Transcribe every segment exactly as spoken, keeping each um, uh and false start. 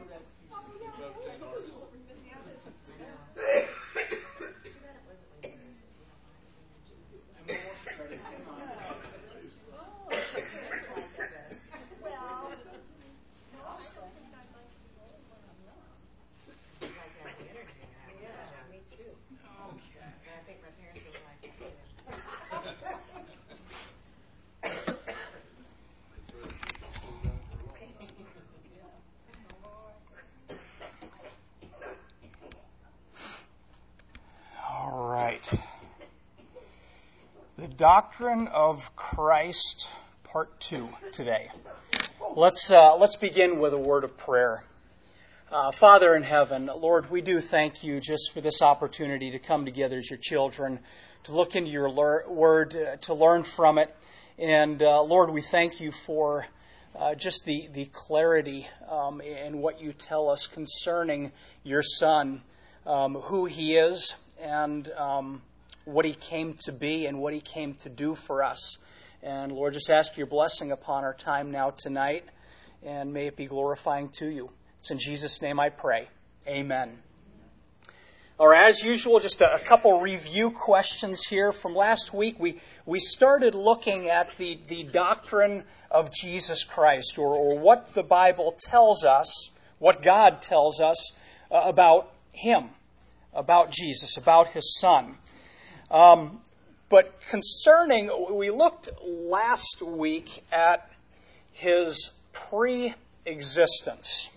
All right. The Doctrine of Christ, Part Two today. Let's uh, let's begin with a word of prayer. Uh, Father in heaven, Lord, we do thank you just for this opportunity to come together as your children, to look into your lear- word, uh, to learn from it. And uh, Lord, we thank you for uh, just the, the clarity um, in what you tell us concerning your Son, um, who he is, and um, what he came to be and what he came to do for us. And Lord, just ask your blessing upon our time now tonight, and may it be glorifying to you. It's in Jesus' name I pray. Amen. All right, as usual, just a, a couple review questions here from last week. We we started looking at the, the doctrine of Jesus Christ, or, or what the Bible tells us, what God tells us uh, about him, about Jesus, about his Son. Um, but concerning, we looked last week at his pre-existence.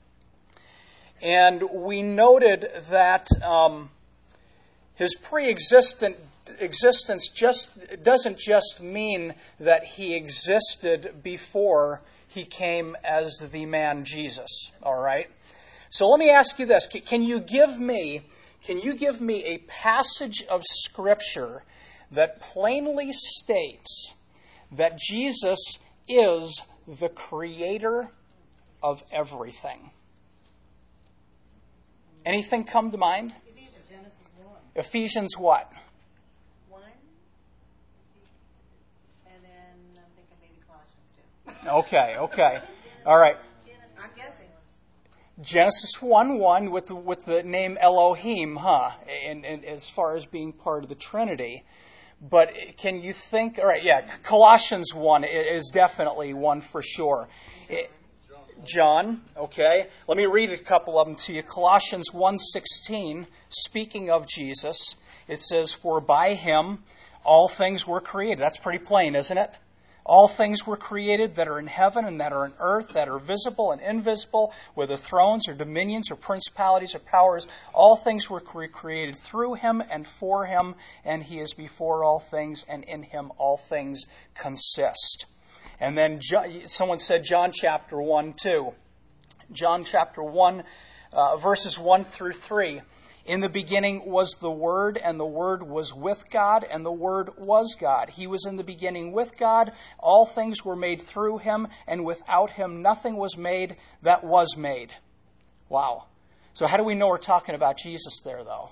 And we noted that um, his pre-existent existence just doesn't just mean that he existed before he came as the man Jesus. All right. So let me ask you this: Can you give me can you give me a passage of Scripture that plainly states that Jesus is the creator of everything? Anything come to mind? Ephesians, Genesis one. Ephesians what? one. And then I'm thinking maybe Colossians two. Okay, okay. All right. I'm guessing. Genesis one one with the, with the name Elohim, huh? And, and as far as being part of the Trinity. But can you think, all right, yeah, Colossians one is definitely one for sure. It, John, okay. Let me read a couple of them to you. Colossians one sixteen, speaking of Jesus, it says, "For by him all things were created." That's pretty plain, isn't it? All things were created that are in heaven and that are in earth, that are visible and invisible, whether thrones or dominions or principalities or powers. All things were cre- created through him and for him, and he is before all things, and in him all things consist. And then someone said John chapter one, too. John chapter one, uh, verses one through three. "In the beginning was the Word, and the Word was with God, and the Word was God. He was in the beginning with God. All things were made through him, and without him nothing was made that was made." Wow. So how do we know we're talking about Jesus there, though?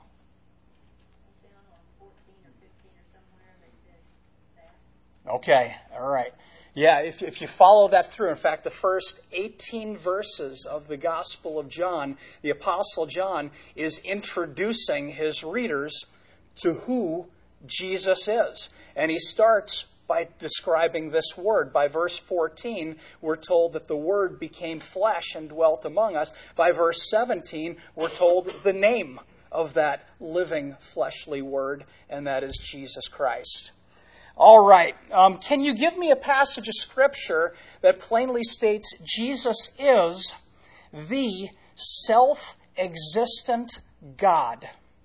Okay, all right. Yeah, if, if you follow that through, in fact, the first eighteen verses of the Gospel of John, the Apostle John is introducing his readers to who Jesus is. And he starts by describing this Word. By verse fourteen, we're told that the Word became flesh and dwelt among us. By verse seventeen, we're told the name of that living fleshly Word, and that is Jesus Christ. All right. Um, can you give me a passage of Scripture that plainly states Jesus is the self-existent God?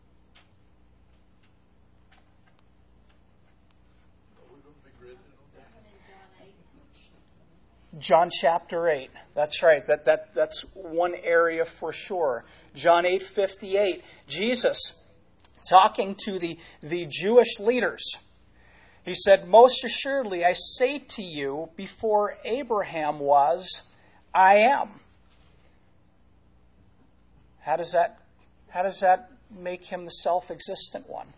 John chapter eight. That's right. That that that's one area for sure. John eight fifty-eight. Jesus talking to the, the Jewish leaders. He said, "Most assuredly, I say to you, before Abraham was, I am." How does that, how does that make him the self-existent one?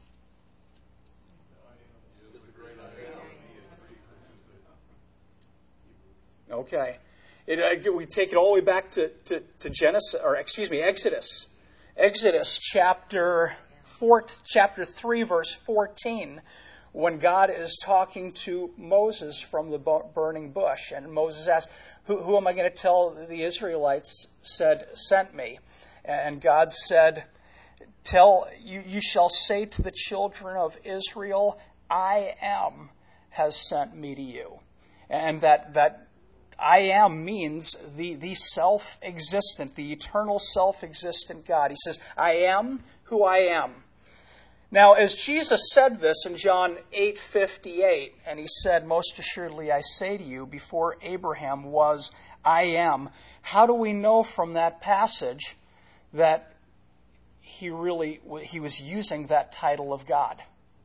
Okay. It, uh, we take it all the way back to, to, to Genesis, or excuse me, Exodus. Exodus chapter four, chapter three, verse fourteen, when God is talking to Moses from the burning bush, and Moses asked, "Who, who am I going to tell the Israelites said sent me?" And God said, "Tell you, you shall say to the children of Israel, I am has sent me to you." And that that I am means the, the self-existent, the eternal self-existent God. He says, I am who I am. Now, as Jesus said this in John eight fifty-eight, and he said, "Most assuredly I say to you, before Abraham was, I am." How do we know from that passage that he really he was using that title of God?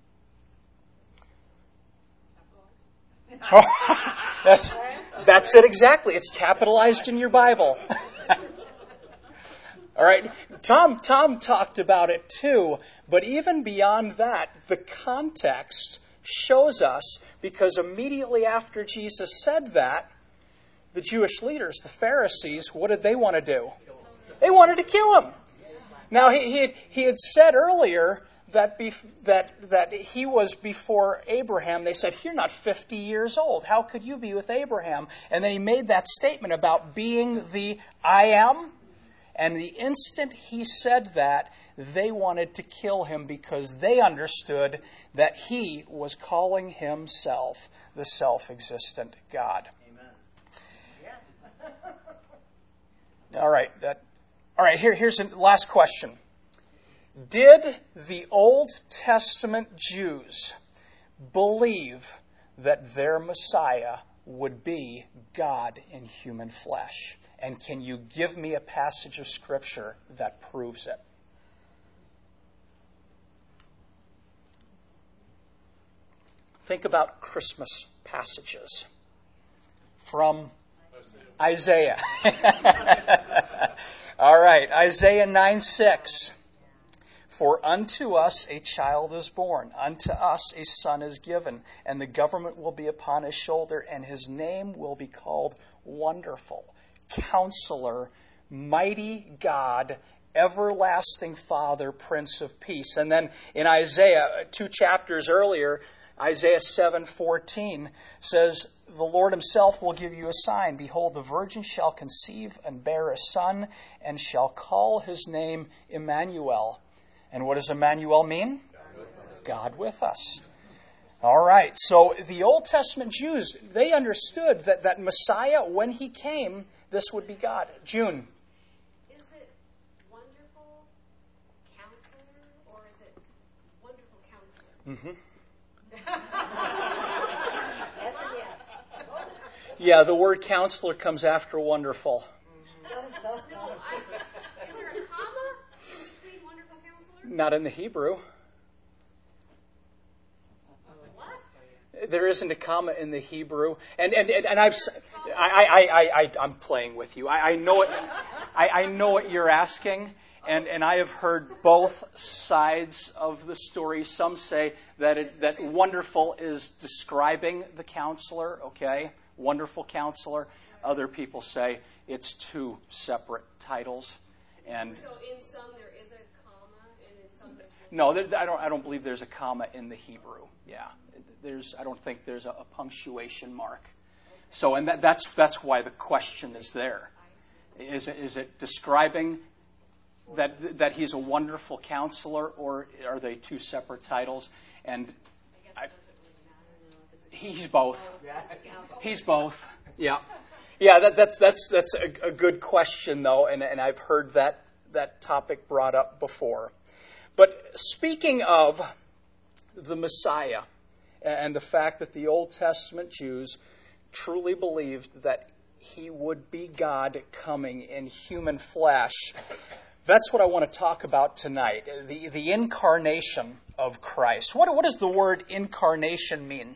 Oh, that's, that's it exactly. It's capitalized in your Bible. All right. Tom, Tom talked about it too, but even beyond that, the context shows us, because immediately after Jesus said that, the Jewish leaders, the Pharisees, what did they want to do? They wanted to kill him. Now, he, he, had, he had said earlier that, bef- that, that he was before Abraham. They said, "You're not fifty years old. How could you be with Abraham?" And then he made that statement about being the I am. And the instant he said that, they wanted to kill him because they understood that he was calling himself the self-existent God. Amen. Yeah. All right. That, all right. Here, here's the last question. Did the Old Testament Jews believe that their Messiah would be God in human flesh? And can you give me a passage of Scripture that proves it? Think about Christmas passages from Isaiah. All right, Isaiah nine six. "For unto us a child is born, unto us a son is given, and the government will be upon his shoulder, and his name will be called Wonderful, Counselor, Mighty God, Everlasting Father, Prince of Peace." And then in Isaiah, two chapters earlier, Isaiah seven fourteen says, "The Lord himself will give you a sign. Behold, the virgin shall conceive and bear a son, and shall call his name Emmanuel." And what does Emmanuel mean? God with us. God with us. All right, so the Old Testament Jews, they understood that, that Messiah, when he came, this would be God. June. Is it Wonderful Counselor or is it Wonderful Counselor? Mm-hmm. Yes and yes. Yeah, the word counselor comes after wonderful. No, I, is there a comma between Wonderful Counselor? Not in the Hebrew. What? There isn't a comma in the Hebrew, and and and, and I've I I I I I'm playing with you. I, I know it. I, I know what you're asking, and, and I have heard both sides of the story. Some say that it, that wonderful is describing the counselor. Okay, Wonderful Counselor. Other people say it's two separate titles, and so in some there is a comma, and in some there's no, there, I don't. I don't believe there's a comma in the Hebrew. Yeah. There's, I don't think there's a, a punctuation mark. So, and that, that's that's why the question is there. Is it, is it describing that that he's a wonderful counselor, or are they two separate titles? And I, he's both. He's both. Yeah, yeah. That, that's that's that's a, a good question, though, and and I've heard that that topic brought up before. But speaking of the Messiah, and the fact that the Old Testament Jews truly believed that he would be God coming in human flesh, that's what I want to talk about tonight, the, the incarnation of Christ. What, what does the word incarnation mean?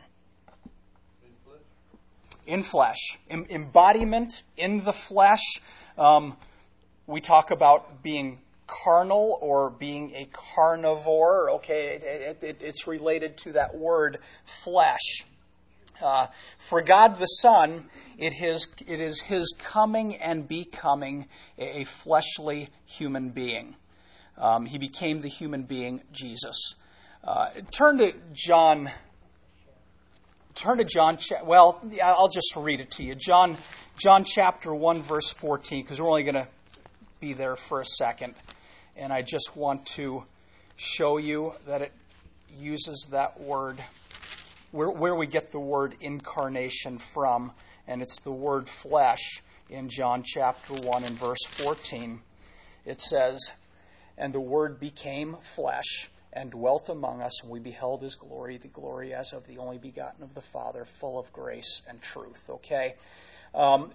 In flesh. In, embodiment in the flesh. Um, we talk about being carnal or being a carnivore. Okay, it, it, it, it's related to that word flesh. Uh, for God the Son, it is, it is his coming and becoming a, a fleshly human being. Um, he became the human being, Jesus. Uh, turn to John. Turn to John. Well, I'll just read it to you. John, John chapter one, verse fourteen, because we're only going to be there for a second, and I just want to show you that it uses that word. Where, where we get the word incarnation from, and it's the word flesh in John chapter one and verse fourteen. It says, "And the Word became flesh and dwelt among us, and we beheld his glory, the glory as of the only begotten of the Father, full of grace and truth." Okay? Um,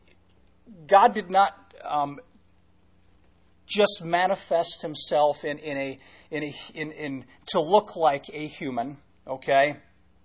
God did not um, just manifest himself in, in a in a in, in to look like a human, okay?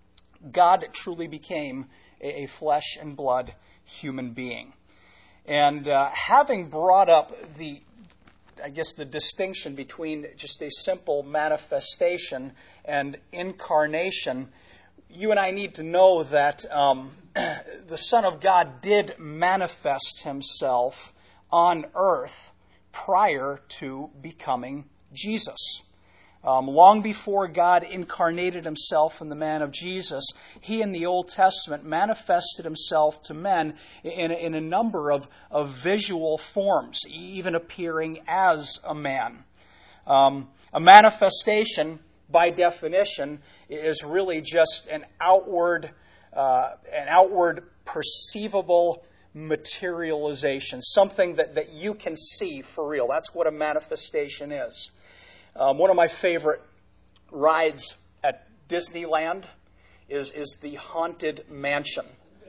God truly became a, a flesh and blood human being. And uh, having brought up the, I guess, the distinction between just a simple manifestation and incarnation, you and I need to know that um, the Son of God did manifest himself on earth prior to becoming Jesus. Um, long before God incarnated himself in the man of Jesus, he in the Old Testament manifested himself to men in, in a number of, of visual forms, even appearing as a man. Um, a manifestation, by definition, is really just an outward, uh, an outward perceivable materialization, something that, that you can see for real. That's what a manifestation is. Um, one of my favorite rides at Disneyland is, is the Haunted Mansion.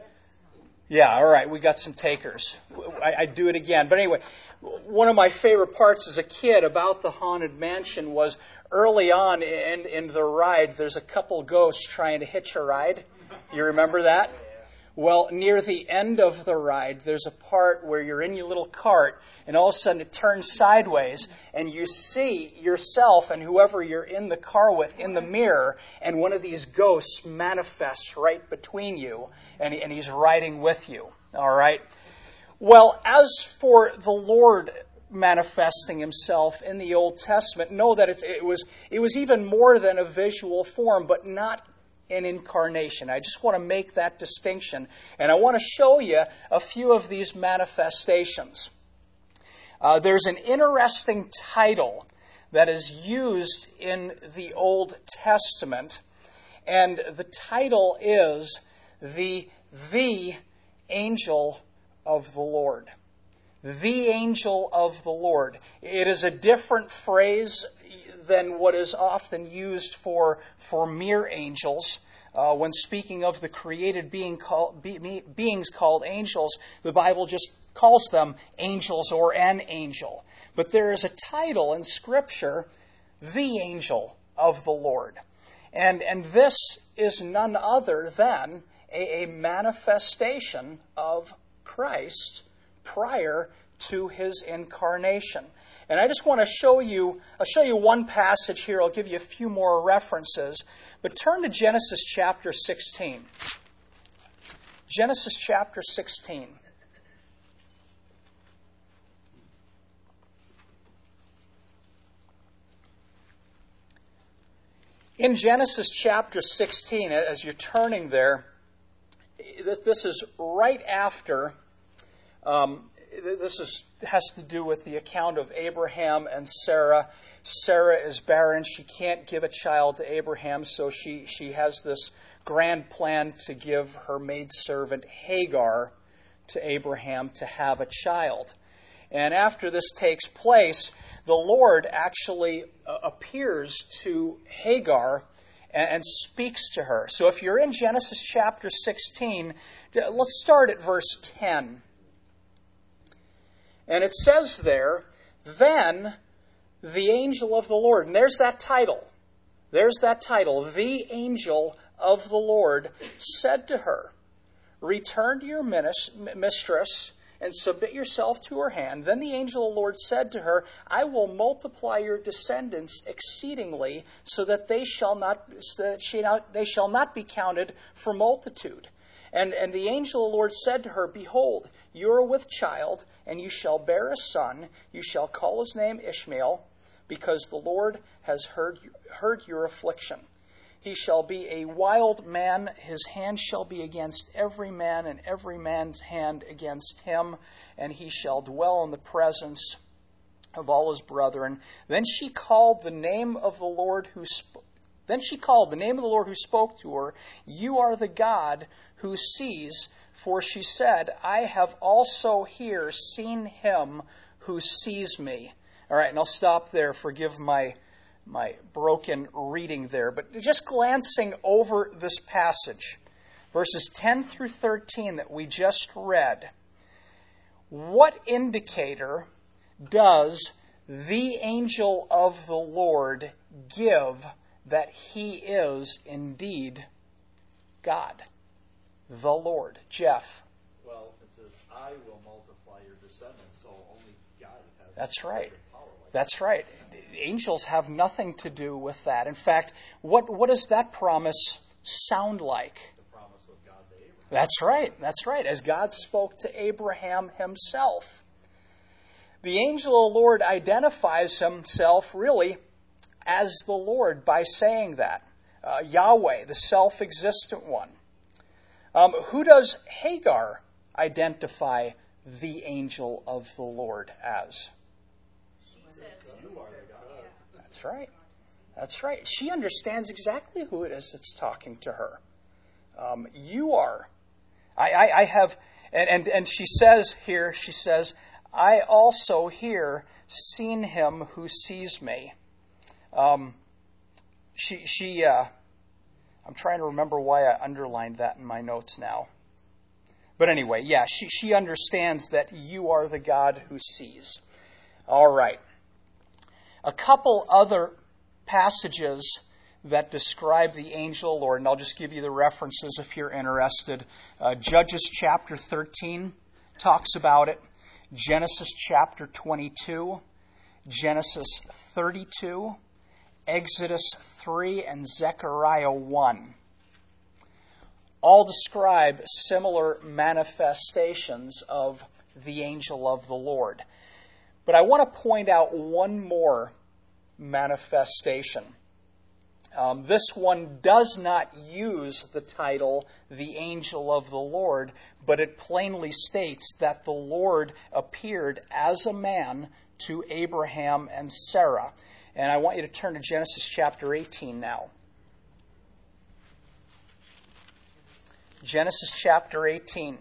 Yeah, all right, we got some takers. I, I do it again. But anyway, one of my favorite parts as a kid about the Haunted Mansion was early on in, in the ride, there's a couple ghosts trying to hitch a ride. You remember that? Well, near the end of the ride, there's a part where you're in your little cart, and all of a sudden it turns sideways, and you see yourself and whoever you're in the car with in the mirror, and one of these ghosts manifests right between you, and, and he's riding with you. All right? Well, as for the Lord manifesting himself in the Old Testament, know that it's, it was it was even more than a visual form, but not an incarnation. I just want to make that distinction, and I want to show you a few of these manifestations. Uh, there's an interesting title that is used in the Old Testament, and the title is the the angel of the Lord. The angel of the Lord. It is a different phrase than what is often used for, for mere angels. Uh, when speaking of the created being called, be, beings called angels, the Bible just calls them angels or an angel. But there is a title in Scripture, the angel of the Lord. And, and this is none other than a, a manifestation of Christ prior to his incarnation. And I just want to show you, I'll show you one passage here. I'll give you a few more references. But turn to Genesis chapter sixteen. Genesis chapter sixteen. In Genesis chapter sixteen, as you're turning there, this is right after, um, this is has to do with the account of Abraham and Sarah. Sarah is barren. She can't give a child to Abraham, so she, she has this grand plan to give her maidservant Hagar to Abraham to have a child. And after this takes place, the Lord actually uh, appears to Hagar and, and speaks to her. So if you're in Genesis chapter sixteen, let's start at verse ten. And it says there, "Then the angel of the Lord," and there's that title. There's that title. "The angel of the Lord said to her, 'Return to your mistress and submit yourself to her hand. Then the angel of the Lord said to her, I will multiply your descendants exceedingly, so that they shall not, so that she not they shall not be counted for multitude. And, and the angel of the Lord said to her, Behold, you are with child, and you shall bear a son. You shall call his name Ishmael, because the Lord has heard, heard your affliction. He shall be a wild man. His hand shall be against every man, and every man's hand against him. And he shall dwell in the presence of all his brethren. Then she called the name of the Lord who spoke. Then she called the name of the Lord who spoke to her. You are the God who sees. For she said, I have also here seen him who sees me. All right, and I'll stop there. Forgive my my broken reading there. But just glancing over this passage, verses ten through thirteen that we just read, what indicator does the angel of the Lord give that he is indeed God, the Lord? Jeff. Well, it says, I will multiply your descendants, so only God has That's right. power like That's right. Angels have nothing to do with that. In fact, what, what does that promise sound like? the promise of God to Abraham. That's right. That's right. As God spoke to Abraham himself. The angel of the Lord identifies himself really as the Lord by saying that. Uh, Yahweh, the self-existent one. Um, who does Hagar identify the angel of the Lord as? You are the God. That's right. That's right. She understands exactly who it is that's talking to her. Um, you are. I, I, I have, and, and, and she says here, she says, I also here seen him who sees me. Um, she, she, uh, I'm trying to remember why I underlined that in my notes now. But anyway, yeah, she, she understands that you are the God who sees. All right. A couple other passages that describe the angel of the Lord, and I'll just give you the references if you're interested. Uh, Judges chapter thirteen talks about it. Genesis chapter twenty-two, Genesis thirty-two, Exodus three, and Zechariah one. All describe similar manifestations of the angel of the Lord. But I want to point out one more manifestation. Um, this one does not use the title, the angel of the Lord, but it plainly states that the Lord appeared as a man to Abraham and Sarah. And I want you to turn to Genesis chapter eighteen now. Genesis chapter eighteen.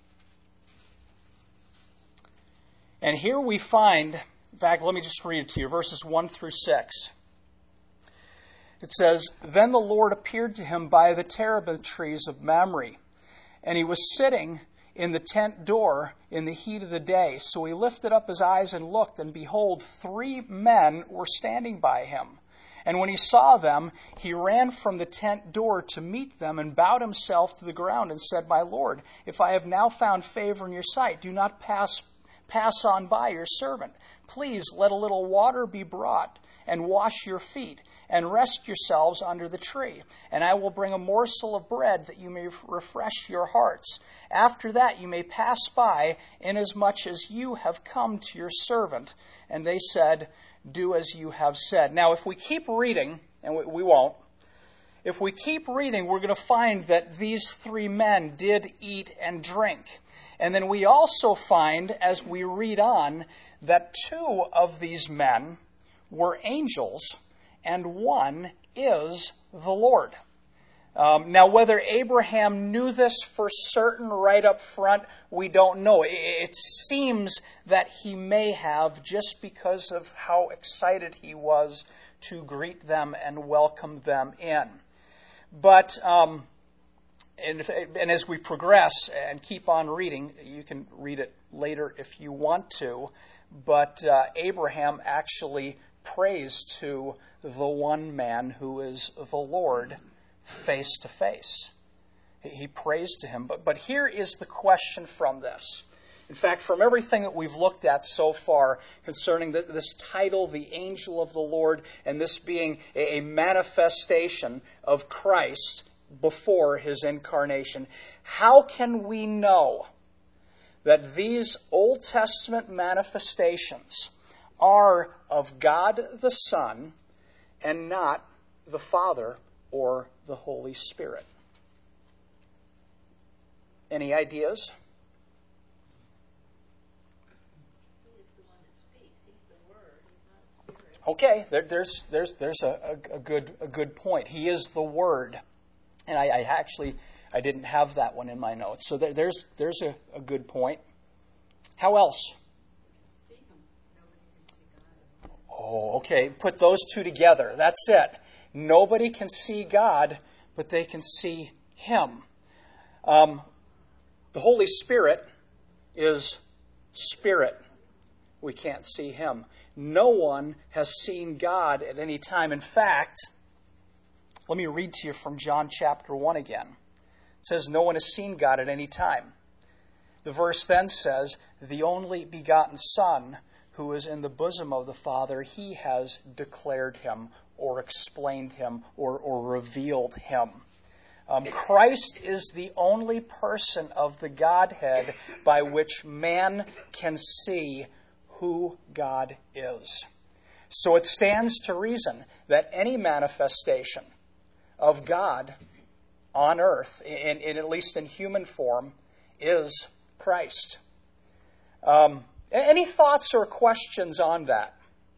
And here we find, in fact, let me just read it to you, verses one through six. It says, Then the Lord appeared to him by the terebinth trees of Mamre, and he was sitting in the tent door in the heat of the day. So he lifted up his eyes and looked, and behold, three men were standing by him. And when he saw them, he ran from the tent door to meet them and bowed himself to the ground and said, My Lord, if I have now found favor in your sight, do not pass Pass on by your servant. Please let a little water be brought and wash your feet and rest yourselves under the tree. And I will bring a morsel of bread that you may refresh your hearts. After that you may pass by, inasmuch as you have come to your servant. And they said, Do as you have said. Now, if we keep reading, and we, we won't, if we keep reading, we're going to find that these three men did eat and drink. And then we also find, as we read on, that two of these men were angels, and one is the Lord. Um, now, whether Abraham knew this for certain right up front, we don't know. It, it seems that he may have, just because of how excited he was to greet them and welcome them in. But... Um, And, if, and as we progress and keep on reading, you can read it later if you want to, but uh, Abraham actually prays to the one man who is the Lord face to face. He prays to him. But, but here is the question from this. In fact, from everything that we've looked at so far concerning this title, the angel of the Lord, and this being a manifestation of Christ before his incarnation, how can we know that these Old Testament manifestations are of God the Son and not the Father or the Holy Spirit? Any ideas? Okay, there, there's there's there's a, a, a good a good point. He is the Word, and I, I actually I didn't have that one in my notes. So there, there's there's a, a good point. How else? Oh, okay. Put those two together. That's it. Nobody can see God, but they can see Him. Um, the Holy Spirit is Spirit. We can't see Him. No one has seen God at any time. In fact, let me read to you from John chapter one again. It says, no one has seen God at any time. The verse then says, the only begotten Son who is in the bosom of the Father, he has declared him or explained him or, or revealed him. Um, Christ is the only person of the Godhead by which man can see who God is. So it stands to reason that any manifestation of God on earth, in, in at least in human form, is Christ. Um, any thoughts or questions on that?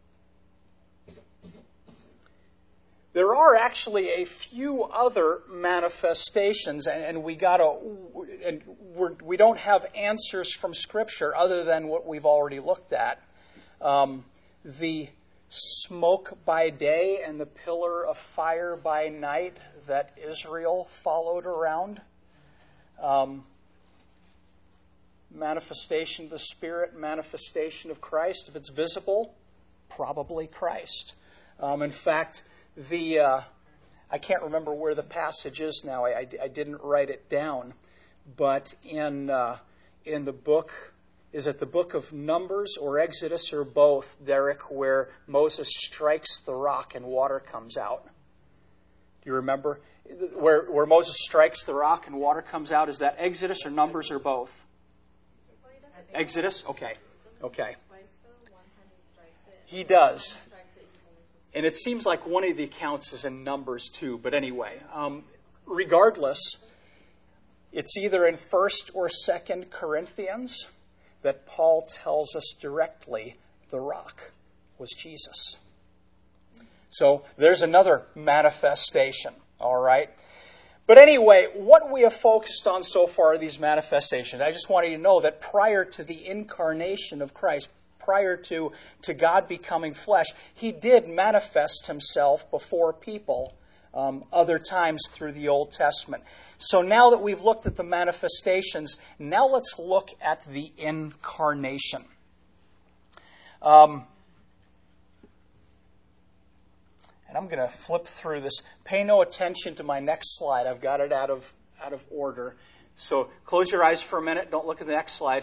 There are actually a few other manifestations, and, and we gotta, and we're, we don't have answers from Scripture other than what we've already looked at. Um, the smoke by day and the pillar of fire by night that Israel followed around. Um, manifestation of the Spirit, manifestation of Christ. If it's visible, probably Christ. Um, in fact, the uh, I can't remember where the passage is now. I, I, I didn't write it down, but in uh, in the book, is it the book of Numbers or Exodus or both, Derek, where Moses strikes the rock and water comes out? Do you remember where where Moses strikes the rock and water comes out? Is that Exodus or Numbers or both? Exodus? Okay, okay. He does. And it seems like one of the accounts is in Numbers too. But anyway, um, regardless, it's either in First or Second Corinthians that Paul tells us directly the rock was Jesus. So there's another manifestation, all right? But anyway, what we have focused on so far are these manifestations. I just want you to know that prior to the incarnation of Christ, prior to, to God becoming flesh, he did manifest himself before people um, other times through the Old Testament. So now that we've looked at the manifestations, now let's look at the incarnation. Um, and I'm going to flip through this. Pay no attention to my next slide. I've got it out of out of order. So close your eyes for a minute. Don't look at the next slide.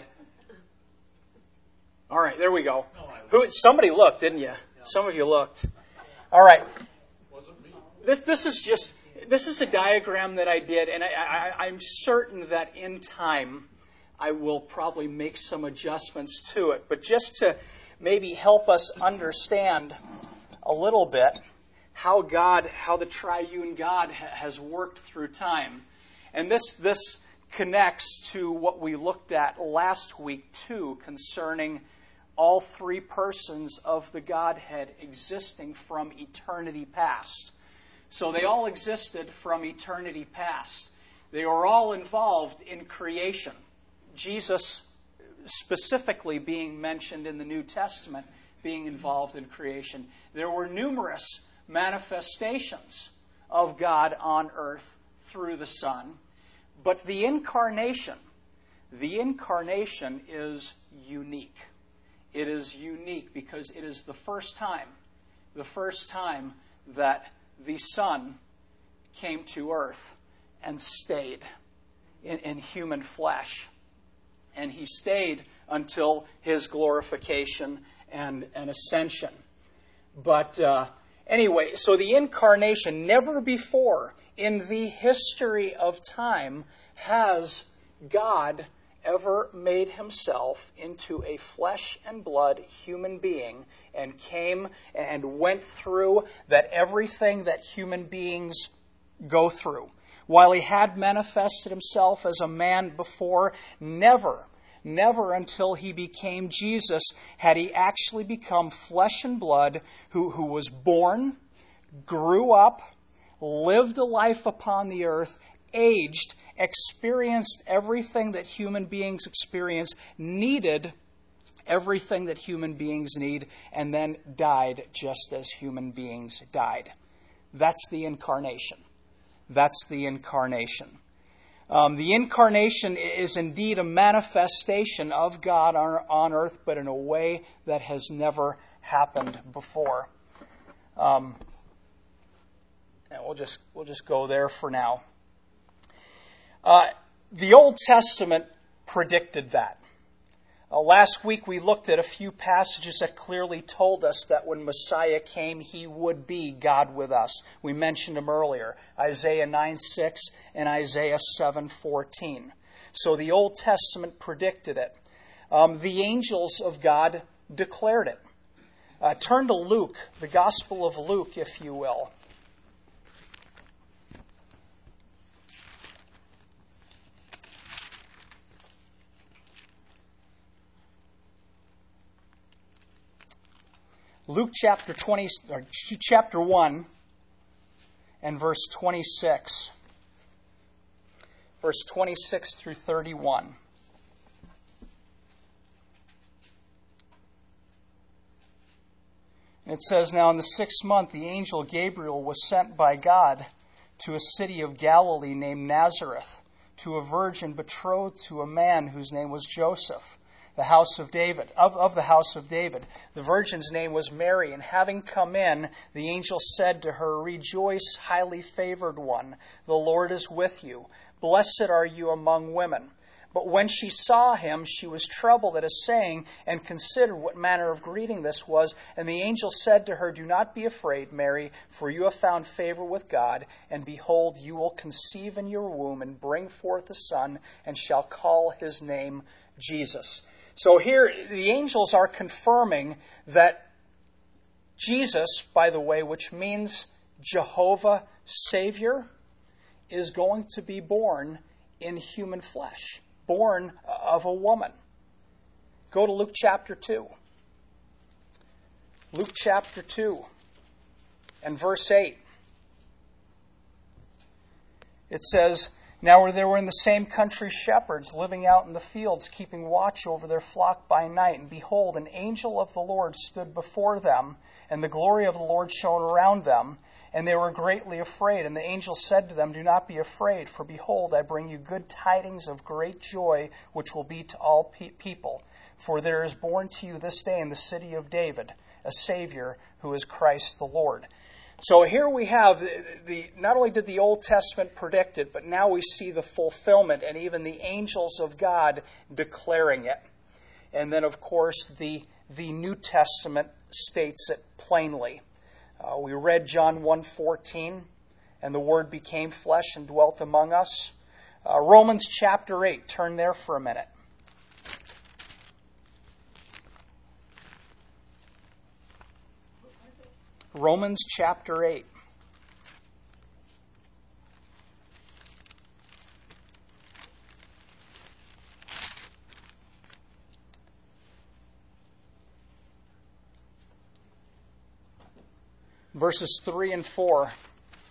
All right, there we go. Who? Somebody looked, didn't you? Some of you looked. All right. This, this is just this is a diagram that I did, and I, I, I'm certain that in time I will probably make some adjustments to it. But just to maybe help us understand a little bit how God, how the triune God ha- has worked through time, and this this connects to what we looked at last week too, concerning all three persons of the Godhead existing from eternity past. So they all existed from eternity past. They were all involved in creation. Jesus specifically being mentioned in the New Testament, being involved in creation. There were numerous manifestations of God on earth through the Son. But the incarnation, the incarnation is unique. It is unique because it is the first time, the first time that the Son came to earth and stayed in, in human flesh. And he stayed until his glorification and, and ascension. But uh, anyway, so the incarnation, never before in the history of time has God ever made himself into a flesh and blood human being and came and went through that everything that human beings go through. While he had manifested himself as a man before, never, never until he became Jesus had he actually become flesh and blood, who, who was born, grew up, lived a life upon the earth, aged, experienced everything that human beings experience, needed everything that human beings need, and then died just as human beings died. That's the incarnation. That's the incarnation. Um, the incarnation is indeed a manifestation of God on, on earth, but in a way that has never happened before. Um, and we'll just we'll just go there for now. Uh, the Old Testament predicted that. Uh, last week we looked at a few passages that clearly told us that when Messiah came, he would be God with us. We mentioned them earlier, Isaiah nine six and Isaiah seven fourteen. So the Old Testament predicted it. Um, the angels of God declared it. Uh, turn to Luke, the Gospel of Luke, if you will. Luke chapter twenty, or chapter one, and verse twenty-six, verse twenty-six through thirty-one. And it says, "Now in the sixth month, the angel Gabriel was sent by God to a city of Galilee named Nazareth, to a virgin betrothed to a man whose name was Joseph, the house of David, of, of the house of David. The virgin's name was Mary, and having come in, the angel said to her, 'Rejoice, highly favored one, the Lord is with you. Blessed are you among women.' But when she saw him, she was troubled at his saying, and considered what manner of greeting this was. And the angel said to her, 'Do not be afraid, Mary, for you have found favor with God. And behold, you will conceive in your womb and bring forth a son, and shall call his name Jesus.'" So here, the angels are confirming that Jesus, by the way, which means Jehovah Savior, is going to be born in human flesh, born of a woman. Go to Luke chapter two. Luke chapter two and verse eight. It says, "Now there were in the same country shepherds living out in the fields, keeping watch over their flock by night. And behold, an angel of the Lord stood before them, and the glory of the Lord shone around them. And they were greatly afraid. And the angel said to them, 'Do not be afraid, for behold, I bring you good tidings of great joy, which will be to all pe- people. For there is born to you this day in the city of David a Savior, who is Christ the Lord.'" So here we have, the, the not only did the Old Testament predict it, but now we see the fulfillment, and even the angels of God declaring it. And then, of course, the, the New Testament states it plainly. Uh, we read John one fourteen, "And the Word became flesh and dwelt among us." Uh, Romans chapter eight, turn there for a minute. Romans chapter eight. Verses three and four. It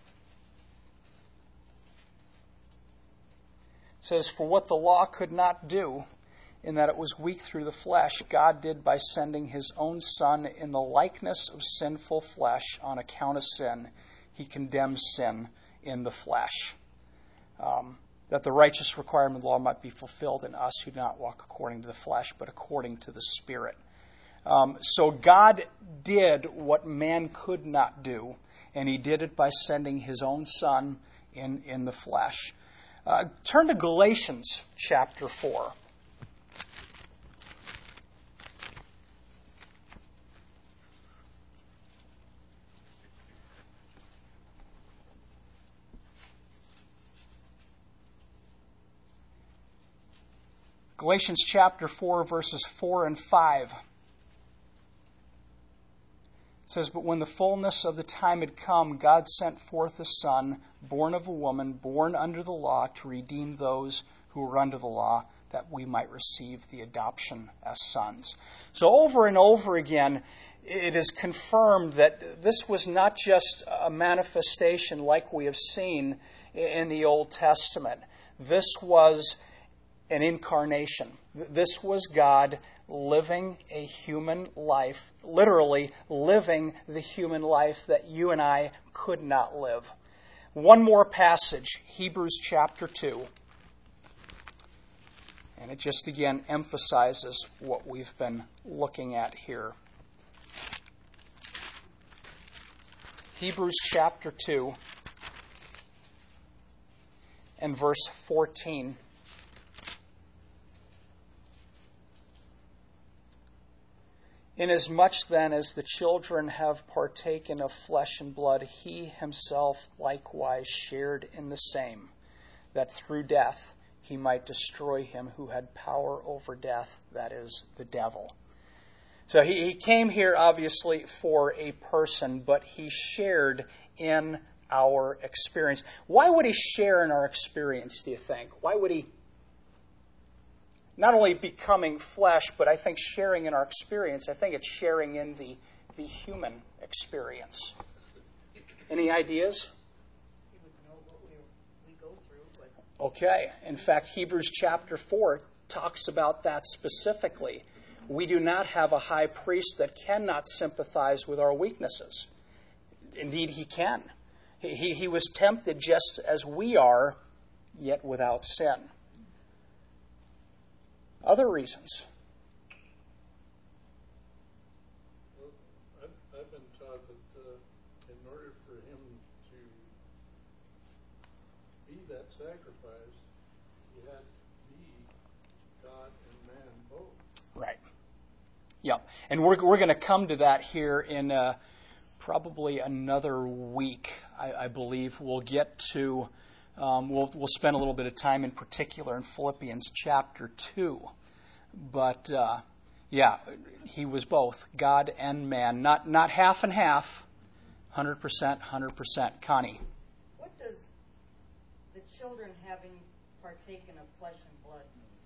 says, "For what the law could not do, in that it was weak through the flesh, God did by sending his own Son in the likeness of sinful flesh on account of sin. He condemns sin in the flesh. Um, that the righteous requirement of the law might be fulfilled in us who do not walk according to the flesh, but according to the Spirit." Um, so God did what man could not do, and he did it by sending his own Son in, in the flesh. Uh, turn to Galatians chapter four. Galatians chapter four, verses four and five. It says, "But when the fullness of the time had come, God sent forth His Son, born of a woman, born under the law, to redeem those who were under the law, that we might receive the adoption as sons." So over and over again, it is confirmed that this was not just a manifestation like we have seen in the Old Testament. This was an incarnation. This was God living a human life, literally living the human life that you and I could not live. One more passage, Hebrews chapter two. And it just again emphasizes what we've been looking at here. Hebrews chapter two and verse fourteen. "Inasmuch then as the children have partaken of flesh and blood, he himself likewise shared in the same, that through death he might destroy him who had power over death, that is, the devil." So he, he came here obviously for a person, but he shared in our experience. Why would he share in our experience, do you think? Why would he not only becoming flesh, but I think sharing in our experience? I think it's sharing in the, the human experience. Any ideas? He would know what we, we go through. But... Okay. In fact, Hebrews chapter four talks about that specifically. We do not have a high priest that cannot sympathize with our weaknesses. Indeed, he can. He, he, he was tempted just as we are, yet without sin. Other reasons. Well, I've, I've been taught that uh, in order for him to be that sacrifice, he had to be God and man both. Right. Yeah. And we're we're going to come to that here in uh, probably another week, I, I believe. We'll get to, um, we'll we'll spend a little bit of time in particular in Philippians chapter two. But, uh, yeah, he was both God and man. Not not half and half, one hundred percent, one hundred percent. Connie. What does the children having partaken of flesh and blood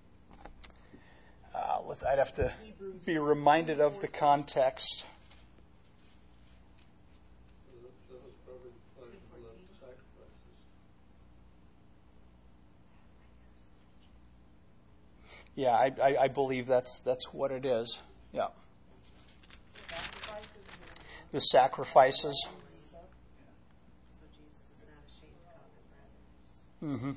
mean? Uh, I'd have to be reminded of the context. That was probably flesh and blood sacrifices. Yeah, I, I, I believe that's that's what it is. Yeah. The sacrifices. So Jesus is not ashamed to call them brothers. Mm-hmm.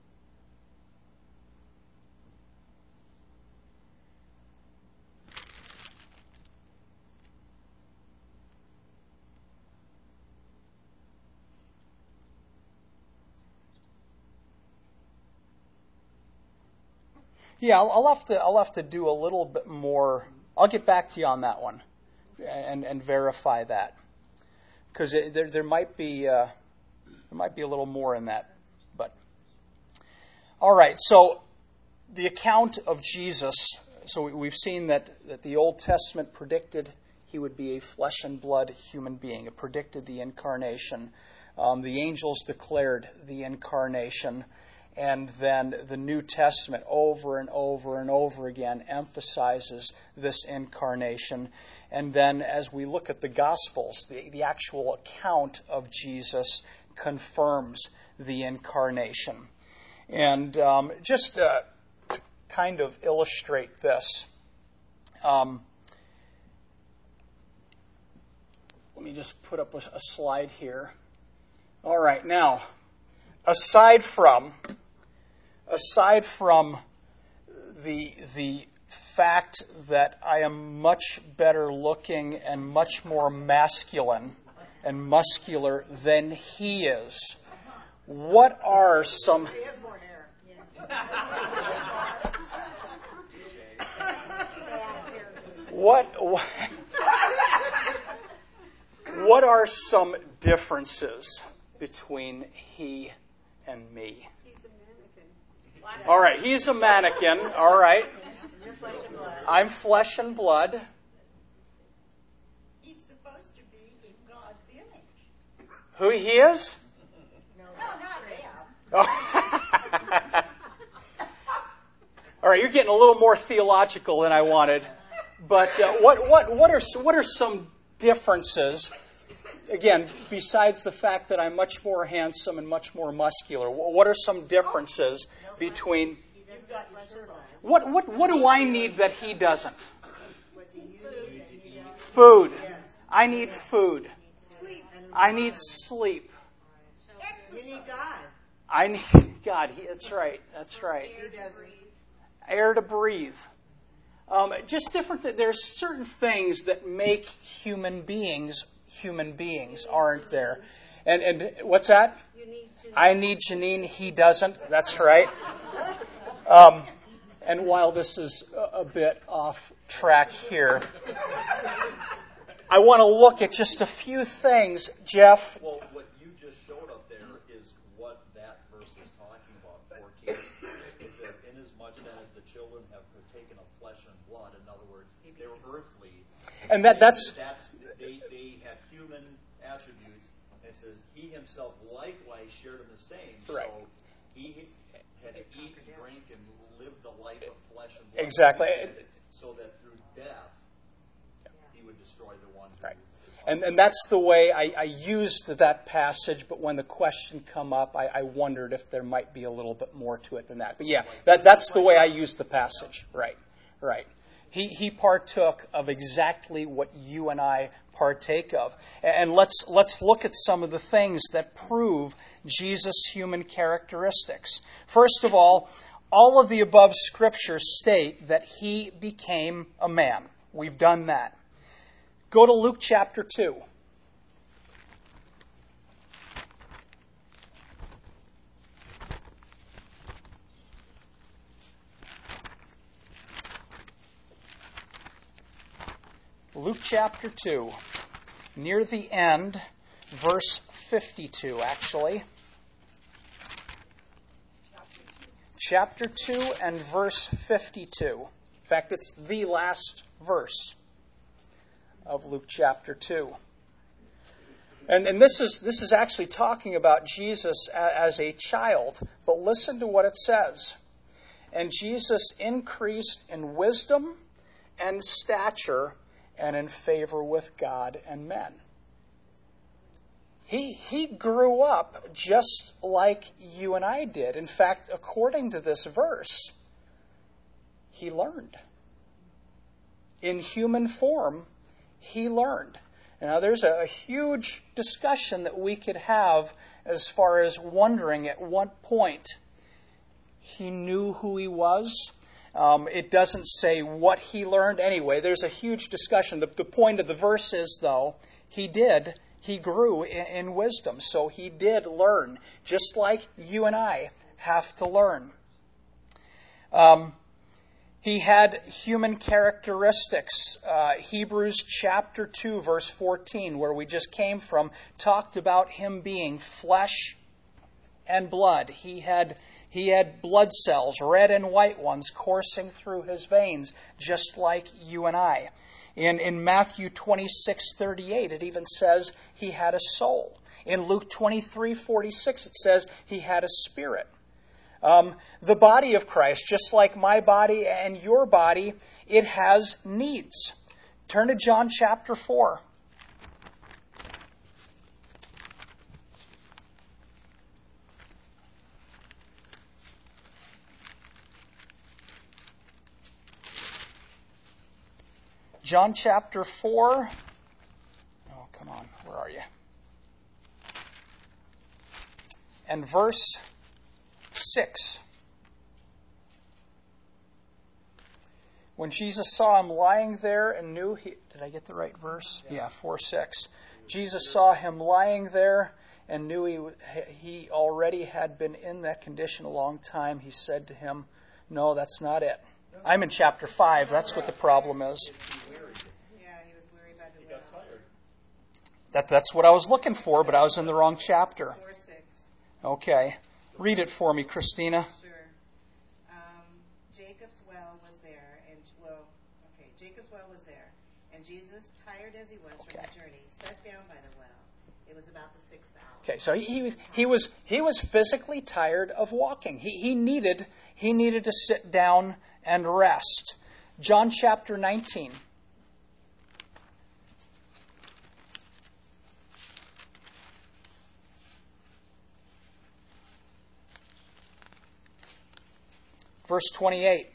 Yeah, I'll, I'll have to I'll have to do a little bit more. I'll get back to you on that one, and and verify that, because there there might be uh, there might be a little more in that. But all right, so the account of Jesus. So we've seen that that the Old Testament predicted he would be a flesh and blood human being. It predicted the incarnation. Um, the angels declared the incarnation. And then the New Testament over and over and over again emphasizes this incarnation. And then as we look at the Gospels, the, the actual account of Jesus confirms the incarnation. And um, just to kind of illustrate this, um, let me just put up a, a slide here. All right, now, aside from... Aside from the the fact that I am much better looking and much more masculine and muscular than he is, what are some... He has more hair. What, what what are some differences between he and me? He's a mannequin. All right, he's a mannequin. All right. You're flesh and blood. I'm flesh and blood. He's supposed to be in God's image. Who he is? No, No, not him. Oh. All right, you're getting a little more theological than I wanted. But uh, what what what are what are some differences? Again, besides the fact that I'm much more handsome and much more muscular, what are some differences between You've got your shirt on. what what what do I need that he doesn't? What do you need that he doesn't? Food. Yes. I need food. Sleep. I need sleep. You need God. I need God. He, that's right. That's right. He doesn't. Air to breathe. Um, just different. Th- there's certain things that make human beings human beings, aren't there? And and what's that? You need to I need Janine. He doesn't. That's right. Um, and while this is a, a bit off track here, I want to look at just a few things, Jeff. Well, what you just showed up there is what that verse is talking about, fourteen. It says, inasmuch then as the children have partaken of flesh and blood, in other words, they were earthly. And that that's That's they, they had human attributes. And it says, he himself likewise shared in the same. Right. So he had to eat, drink, and live the life of flesh and blood. Exactly. So that through death, he would destroy the one who right. And and that's the way I, I used that passage, but when the question come up, I, I wondered if there might be a little bit more to it than that. But yeah, that that's the way I used the passage. Right, right. He he partook of exactly what you and I partake of. And let's let's look at some of the things that prove Jesus' human characteristics. First of all, all of the above scriptures state that he became a man. We've done that. Go to Luke chapter two. Luke chapter two, near the end, verse fifty-two, actually. Chapter two and verse fifty-two. In fact, it's the last verse of Luke chapter two. And, and this is this is actually talking about Jesus as a child. But listen to what it says. And Jesus increased in wisdom and stature and in favor with God and men. He, he grew up just like you and I did. In fact, according to this verse, he learned. In human form, he learned. Now, there's a, a huge discussion that we could have as far as wondering at what point he knew who he was. Um, it doesn't say what he learned anyway. There's a huge discussion. The, the point of the verse is, though, he did. He grew in, in wisdom. So he did learn, just like you and I have to learn. Um, he had human characteristics. Uh, Hebrews chapter two, verse fourteen, where we just came from, talked about him being flesh and blood. He had He had blood cells, red and white ones, coursing through his veins, just like you and I. In, in Matthew twenty-six thirty-eight, it even says he had a soul. In Luke twenty-three forty-six, it says he had a spirit. Um, the body of Christ, just like my body and your body, it has needs. Turn to John chapter four. John chapter four. Oh, come on. Where are you? And verse six. When Jesus saw him lying there and knew he... Did I get the right verse? Yeah, four six. Jesus saw him lying there and knew he, he already had been in that condition a long time. He said to him, no, that's not it. I'm in chapter five. That's what the problem is. Yeah, he was weary by the well. That, that's what I was looking for, but I was in the wrong chapter. Four six. Okay. Read it for me, Christina. Sure. Jacob's well was there, and well, okay, Jacob's well was there, and Jesus, tired as he was Okay. from the journey, sat down by the well. It was about the sixth hour. Okay, so he, he was he was he was physically tired of walking. He he needed he needed to sit down and rest. John chapter nineteen. Verse twenty-eight.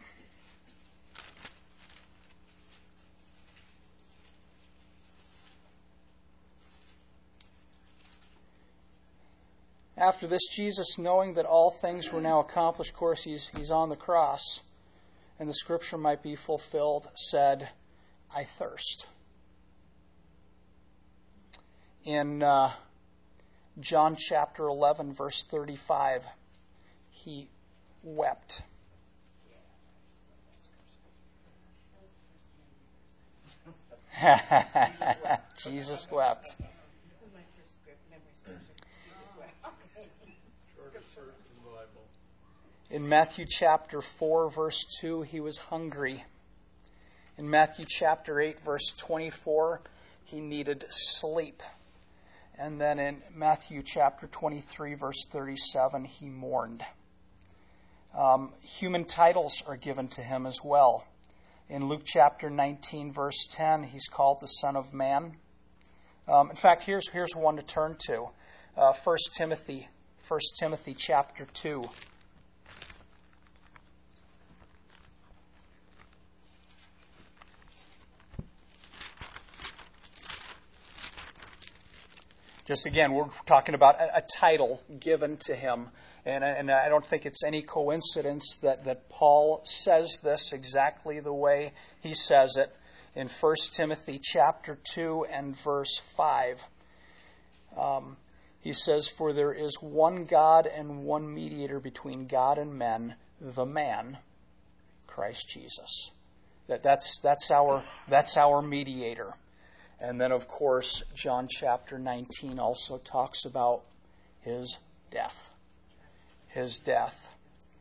After this, Jesus, knowing that all things were now accomplished, of course, he's, he's on the cross, and the scripture might be fulfilled, said, I thirst. In uh, John chapter eleven, verse thirty-five, he wept. Jesus wept. My first script, memory scripture. Jesus wept. Shortest verse in the Bible. In Matthew chapter four, verse two, he was hungry. In Matthew chapter eight, verse twenty-four, he needed sleep. And then in Matthew chapter twenty-three, verse thirty-seven, he mourned. Um, human titles are given to him as well. In Luke chapter nineteen, verse ten, he's called the Son of Man. Um, in fact, here's here's one to turn to. Uh, First Timothy, First Timothy chapter two. Just again, we're talking about a, a title given to him. And, and I don't think it's any coincidence that, that Paul says this exactly the way he says it in First Timothy chapter two and verse five. Um, he says, For there is one God and one mediator between God and men, the man, Christ Jesus. That, that's, that's, our, that's our mediator. And then, of course, John chapter nineteen also talks about his death. His death.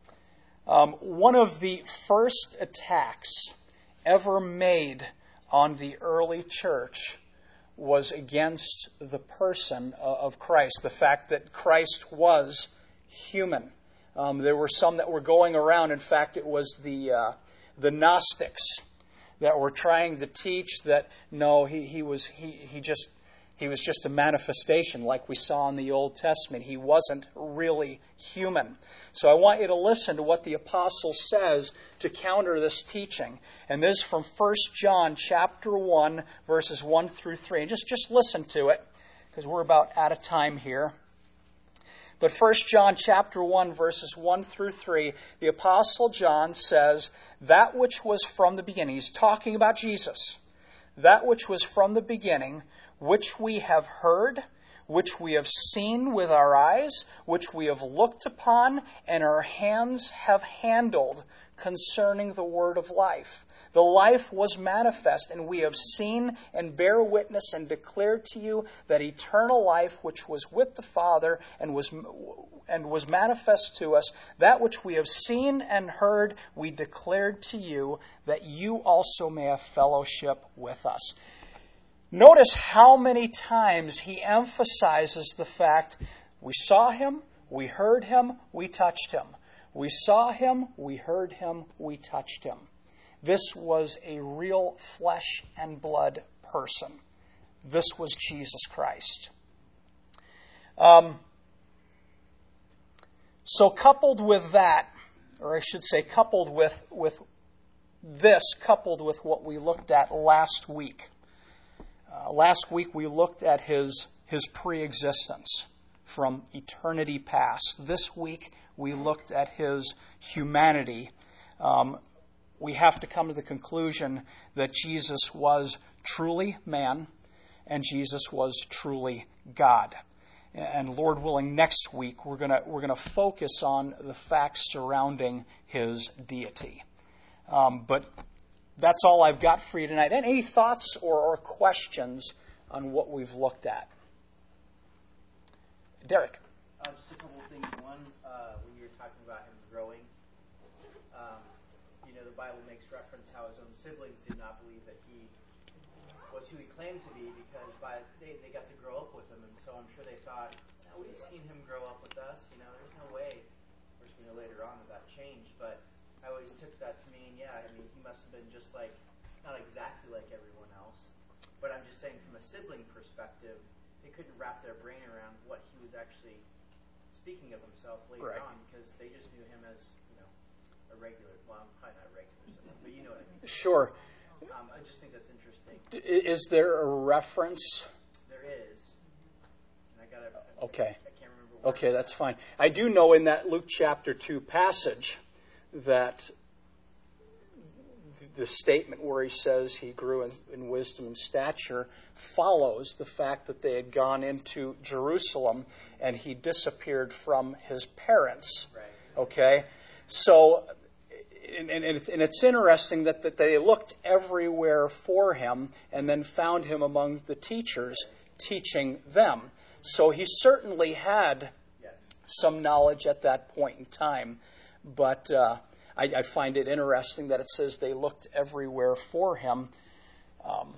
Um, one of the first attacks ever made on the early church was against the person of Christ, the fact that Christ was human. Um, there were some that were going around. In fact, it was the uh, the Gnostics that were trying to teach that no, he he was he he just. He was just a manifestation like we saw in the Old Testament. He wasn't really human. So I want you to listen to what the apostle says to counter this teaching. And this is from First John chapter one, verses one through three. And just, just listen to it, because we're about out of time here. But First John chapter one, verses one through three, the apostle John says, that which was from the beginning. He's talking about Jesus. That which was from the beginning, which we have heard, which we have seen with our eyes, which we have looked upon, and our hands have handled concerning the word of life. The life was manifest, and we have seen and bear witness and declare to you that eternal life which was with the Father and was and was manifest to us, that which we have seen and heard, we declared to you, that you also may have fellowship with us. Notice how many times he emphasizes the fact we saw him, we heard him, we touched him. We saw him, we heard him, we touched him. This was a real flesh and blood person. This was Jesus Christ. Um, so coupled with that, or I should say coupled with, with this, coupled with what we looked at last week, Uh, last week we looked at his, his pre-existence from eternity past. This week we looked at his humanity. Um, we have to come to the conclusion that Jesus was truly man and Jesus was truly God. And Lord willing, next week we're gonna we're gonna focus on the facts surrounding his deity. Um, but That's all I've got for you tonight. Any thoughts or, or questions on what we've looked at? Derek. Uh, just a couple of things. One, uh, when you were talking about him growing, um, you you know, the Bible makes reference how his own siblings did not believe that he was who he claimed to be because by they, they got to grow up with him, and so I'm sure they thought, "No, we've seen him grow up with us, you know, there's no way." Of course, we know later on that that changed, but I always took that to mean, yeah, I mean, he must have been just like, not exactly like everyone else, but I'm just saying from a sibling perspective, they couldn't wrap their brain around what he was actually speaking of himself later Right. on because they just knew him as, you know, a regular, well, probably not a regular sibling, but you know what I mean. Sure. Um, I just think that's interesting. D- Is there a reference? There is, and I gotta, I, Okay. I can't remember where. Okay, that's fine. I do know in that Luke chapter two passage that the statement where he says he grew in, in wisdom and stature follows the fact that they had gone into Jerusalem and he disappeared from his parents. Right. Okay? So, and, and, it's, and it's interesting that, that they looked everywhere for him and then found him among the teachers teaching them. So he certainly had Yes. some knowledge at that point in time. But uh, I, I find it interesting that it says they looked everywhere for him. Um,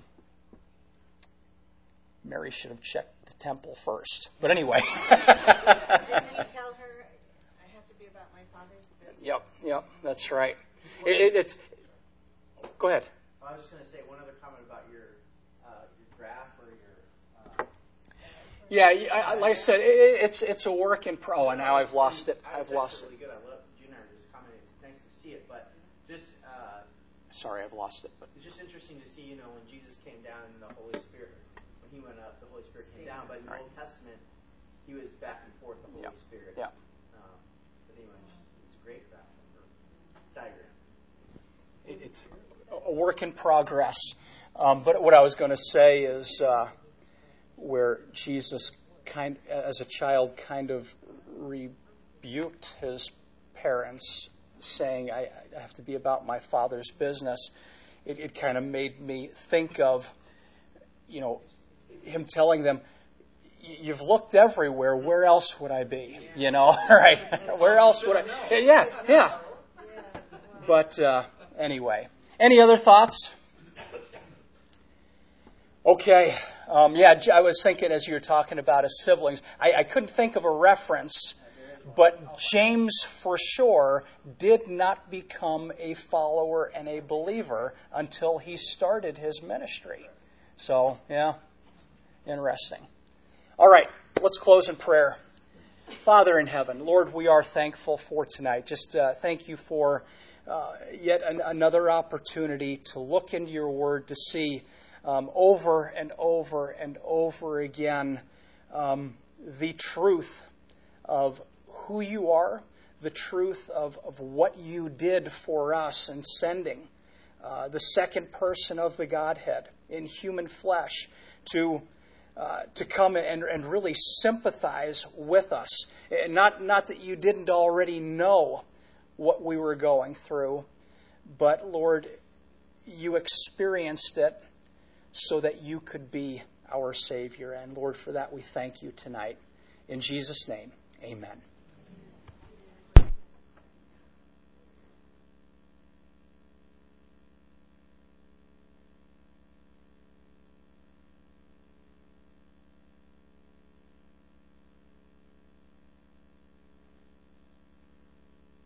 Mary should have checked the temple first. But anyway. Didn't he tell her, I have to be about my father's business? Yep, yep, that's right. It, it, it's. Go ahead. I was just going to say one other comment about your uh, your graph or your. Uh, Yeah, I, I, like I said, it, it's it's a work in pro. And now I've lost it. I I've was lost actually it. really good. I love Junior just commenting. It's nice to see it, but just uh, Sorry, I've lost it. But it's just interesting to see. You know, when Jesus came down in the Holy Spirit, when he went up, the Holy Spirit came down. But in the Right. Old Testament, he was back and forth the Holy Yep. Spirit. Yep. Um, but anyway, it's, it's a great graph or diagram. it, it's a work in progress. Um, but what I was going to say is uh, where Jesus, kind as a child, kind of rebuked his parents, saying, I, I have to be about my Father's business. It, it kind of made me think of, you know, him telling them, you've looked everywhere. Where else would I be? You know, right? Where else would I? Yeah, yeah. But uh, anyway, any other thoughts? Okay. Um, yeah, I was thinking as you were talking about his siblings, I, I couldn't think of a reference, but James for sure did not become a follower and a believer until he started his ministry. So, yeah, interesting. All right, let's close in prayer. Father in heaven, Lord, we are thankful for tonight. Just uh, thank you for uh, yet an, another opportunity to look into your word, to see um, over and over and over again um, the truth of who you are, the truth of, of what you did for us in sending uh, the second person of the Godhead in human flesh to uh, to come and, and really sympathize with us. And not, not that you didn't already know what we were going through, but Lord, you experienced it so that you could be our Savior. And Lord, for that we thank you tonight. In Jesus' name, amen.